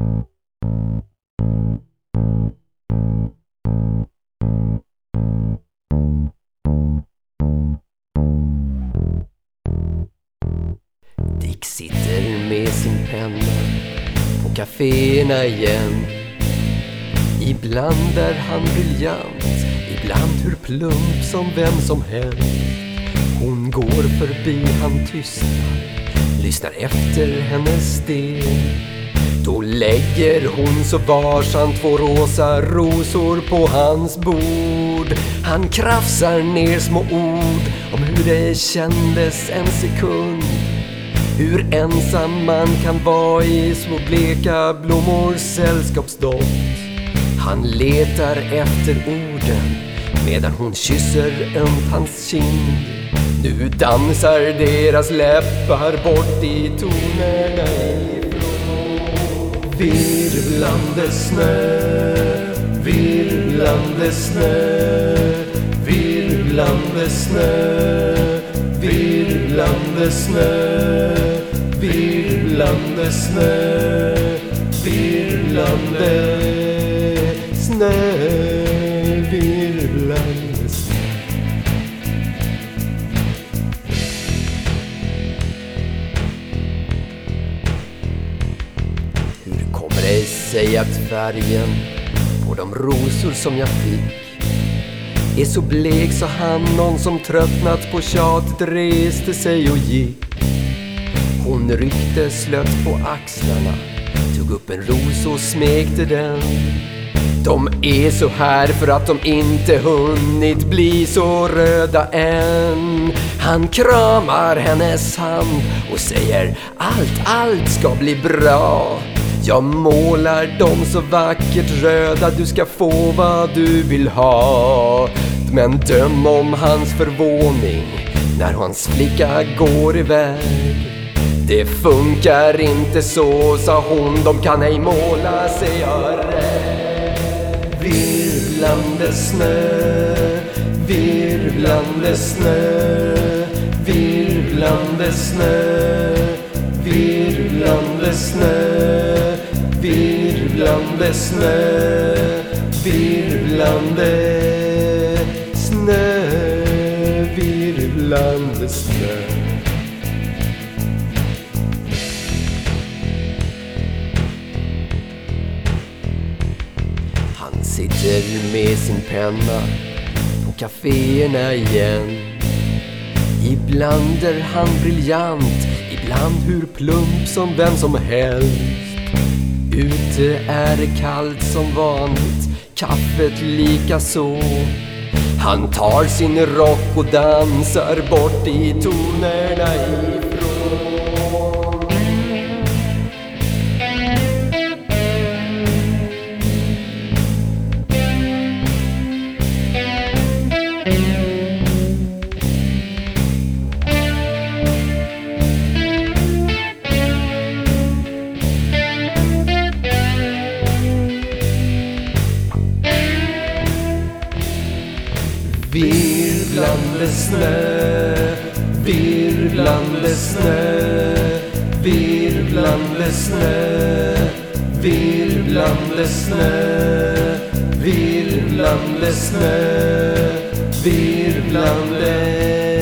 Dick sitter med sin penna på kaféerna igen. Ibland är han briljant, ibland hur plump som vem som helst. Hon går förbi, han tystnar, lyssnar efter hennes steg. Då lägger hon så varsamt 2 rosa rosor på hans bord. Han krafsar ner små ord om hur det kändes en sekund. Hur ensam man kan vara i små bleka blommors sällskapsdoft. Han letar efter orden medan hon kysser ömt hans kind. Nu dansar deras läppar bort i tonerna ifrån. Virvlande snö, virvlande snö, virvlande snö, virvlande snö, virvlande snö, virvlande snö, virvlande snö. Hur kommer det sig att färgen på de rosor som jag fick är så blek så han, någon som tröttnat på tjatet, reste sig och gick. Hon ryckte slött på axlarna, tog upp en ros och smekte den. De är så här för att de inte hunnit bli så röda än. Han kramar hennes hand och säger allt ska bli bra. Jag målar dem så vackert röda, du ska få vad du vill ha. Men döm om hans förvåning när hans flicka går iväg. Det funkar inte så, sa hon, de kan ej måla sig jag rädd. Virvlande snö, virvlande snö, virvlande snö, virvlande snö, virvlande snö, virvlande snö, virvlande snö. Han sitter med sin penna på kaféerna igen. Ibland är han briljant, ibland hur plump som vem som helst. Ute är det kallt som vanligt, kaffet lika så. Han tar sin rock och dansar bort i tonerna ifrån. Virvlande snö, virvlande snö, virvlande snö, virvlande snö, virvlande snö, virvlande